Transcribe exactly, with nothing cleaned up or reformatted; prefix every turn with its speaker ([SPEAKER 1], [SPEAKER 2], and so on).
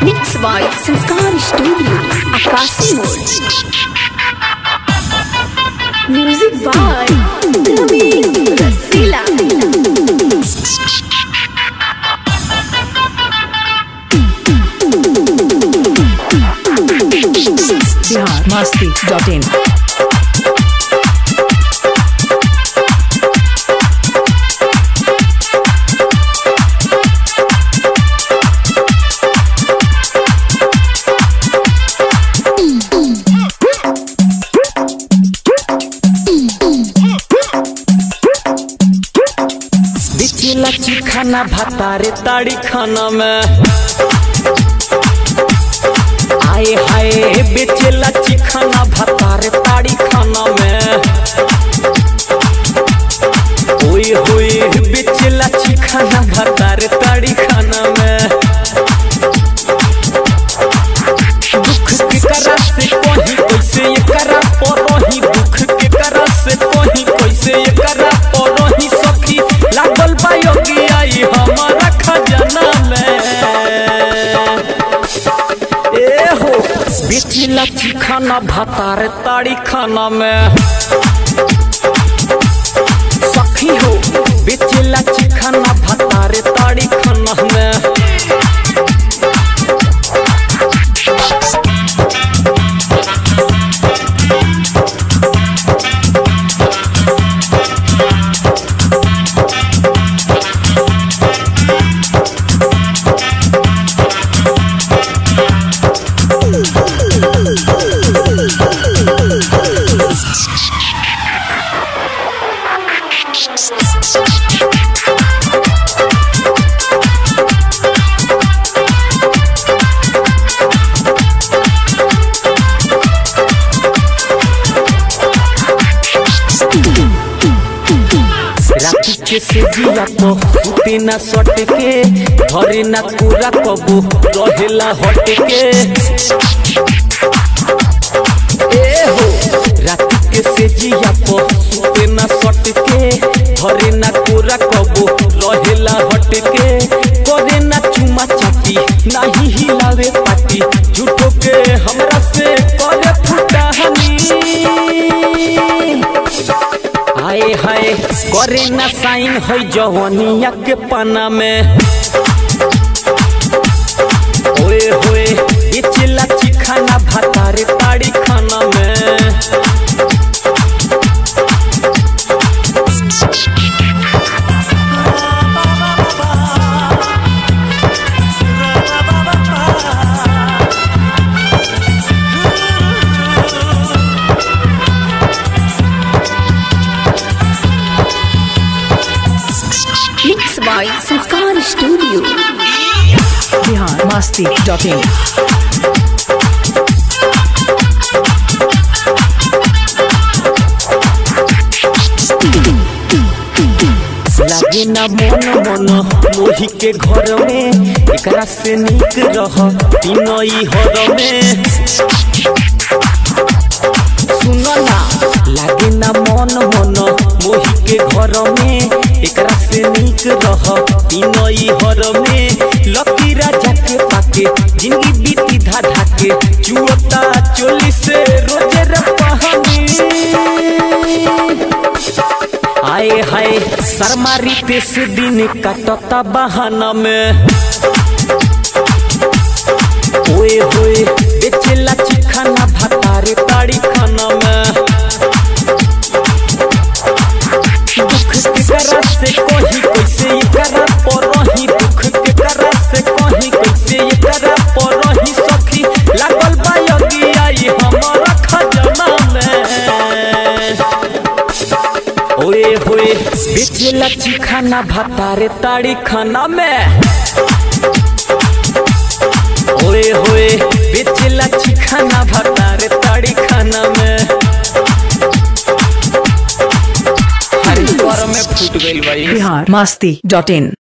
[SPEAKER 1] Mixed by Sanskar Studio, Akasi Mode. Music by Ravi Rasila.
[SPEAKER 2] Bihar Masti dot in.
[SPEAKER 3] लच्छी खाना भातारे ताड़ी खाना में आए हाय बेचे लच्छी खाना भातारे ताड़ी खाना में ओए होए बेचे लच्छी खाना भातारे ताड़ी खाना में दुख के करा से कोही कैसे ये करा परोही दुख के करा से कोही कैसे ये करा परोही सखी लागल बायोगी आई हमारा खजाना में ए हो बेची लच्छी खाना भातारे ताड़ी खाना में सखी हो बेची लच्छी खाना भातारे ताड़ी खाना में से जिया तो उते ना सट के घरे ना पूरा कबू रहेला हट के ए हो रात के से जिया तो उते ना सट के घरे ना पूरा कबू रहेला हट के करे ना चुमा चाटी नहीं हिलावे पाटी झूठो के हमरा से करे फुटाहनी हाय हाय करे ना साइन है जवानिया के पाना में ओए होए बेचे लच्छी खाना भातारे ताड़ी खाना में
[SPEAKER 1] Mixed by Sanskar Studio.
[SPEAKER 2] Bihar Masti dot in.
[SPEAKER 3] लागे ना मन मन मोही के घर में एकरा से नीक रह तीनों हर में सुनो ना लागे ना मन मन मोही के घर में एकरा से नीक रह तीनों हर में लकी राजा के पाके जिंदगी बीती धा ढाके चुअता चोली से रोजे रही आए हाय शर्मारी तेस दिन काटता बहाना में ओए होए बेचे लच्छी खाना भातारे ताड़ी खाना में दुख के करा से कोही कैसे ये करा परोही दुख के करा से कोही कैसे ये करा परोही सखी लागल बायोगी आई हमारा खजाना में ओए होए बेचे लच्छी खाना भातारे ताड़ी खाना में ओए होए बेचे लच्छी खाना भातारे ताड़ी खाना में हर में फूट गई भाई।
[SPEAKER 2] बिहार मस्ती डॉट इन।